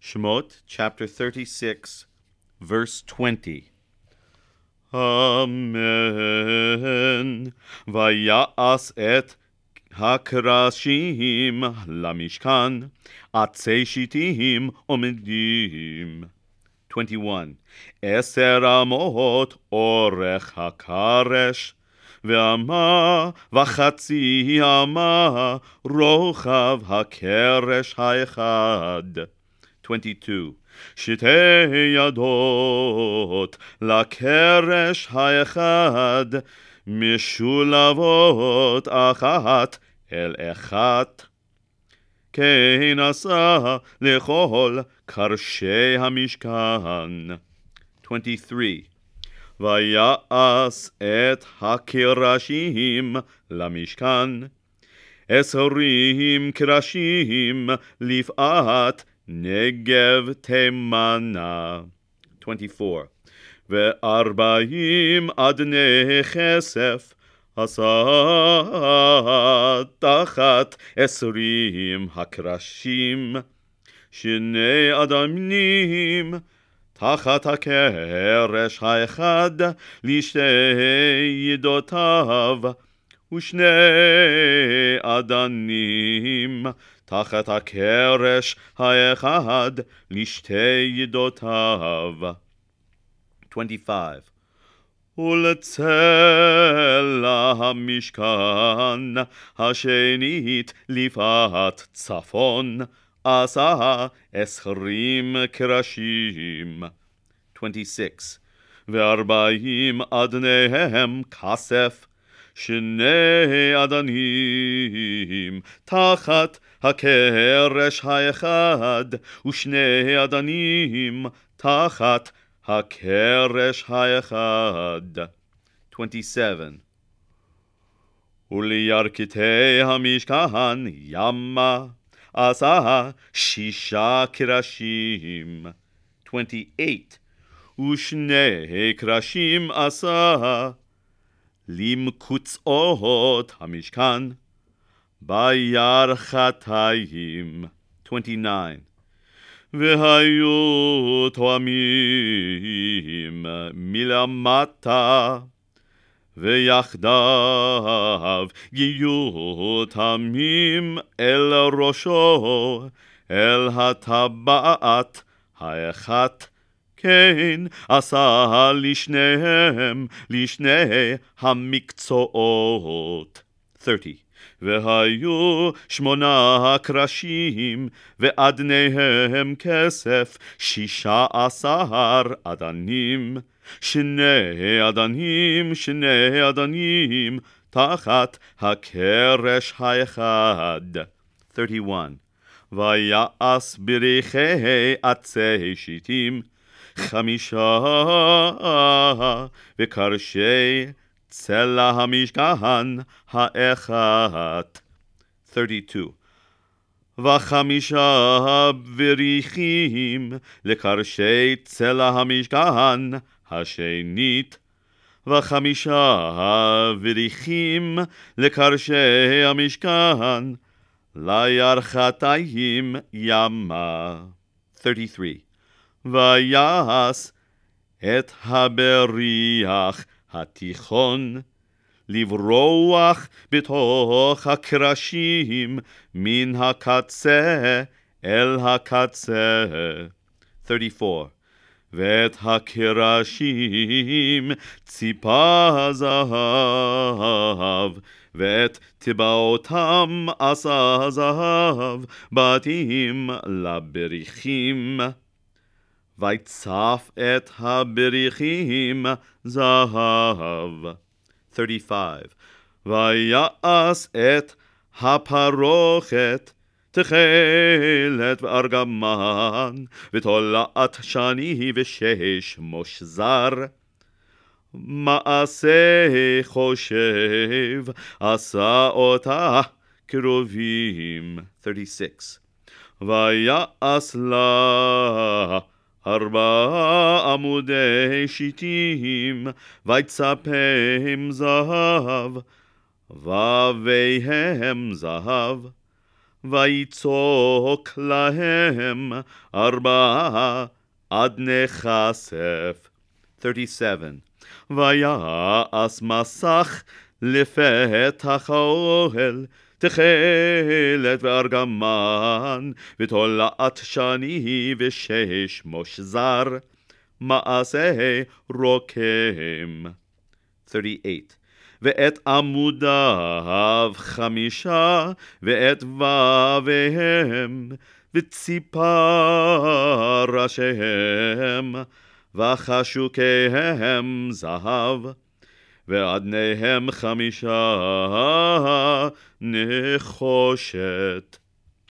Shemot, chapter 36, verse 20. Amen. Vayas et hakrashim lamishkan, atzei shitim omedim. 21. Eser amot orech hakaresh, ve'ama v'chatzi ama rochav hakeresh haechad. 22. Shtei yadot lakeresh haechad, mishulavot achat el echat. Kein asa lechol karshei hamishkan. 23. Vayas et hakirashim lamishkan, esrim kirashim lifat negev temana. 24. Ve'arbaim adnei chesef asat tachat esrim hakrashim, shnei adamim tachat hakeresh haechad lishtei yidotav, ושני אדנים תחת הקרש האחד לשתי ידותיו. 25. ולצלע המשכן השנית לפת צפון עשה 20 קרשים. 26. ו40 אדניהם כסף, שני אדנים תחת הקרש האחד, ושני אדנים תחת הקרש האחד. 27. ולירכתי המשכן ימה עשה 6 קרשים. 28. ושני קרשים עשה למקוצות המשכן בירכתיים. 29. והיו תואמים מלמטה, ויחדיו יהיו תמים אל ראשו, אל הטבעת האחת. כן עשה לשניהם, לשני המקצועות. 30. והיו 8 קרשים, ואדניהם כסף 16 אדנים, שני אדנים תחת הקרש האחד. 31. ויעש בריחי עצי שיטים 5, וקרשי צלע המשכן האחת. 32. ו5 בריחים לקרשי צלע המשכן השנית, ו5 בריחים לקרשי המשכן לירכתיים ימה. 33. ויעש את הבריח התיכון לברוח בתוך הקרשים מן הקצה אל הקצה. 34. ואת הקרשים ציפה זהב, ואת טבעותם עשה זהב, בתים לבריחים. ויצף את הבריחים זהב. 35. ויעש את הפרוכת תכלת וארגמן, ותולעת שני ו6 מושזר. מעשה חושב עשה אותה קרובים. 36. ויעש לה 4 עמודי שיטים, ויצפם זהב, ובהם זהב, ויצוק להם 4 אדני כסף. 37. ויעש מסך לפתח האוהל, תכלת וארגמן, ותולעת שני וששמוש זר, מעשה רוקם. 38. ואת עמודיו 5, ואת וביהם, וציפה ראשיהם, וחשוקיהם זהב, ואדניהם 5 נחושת.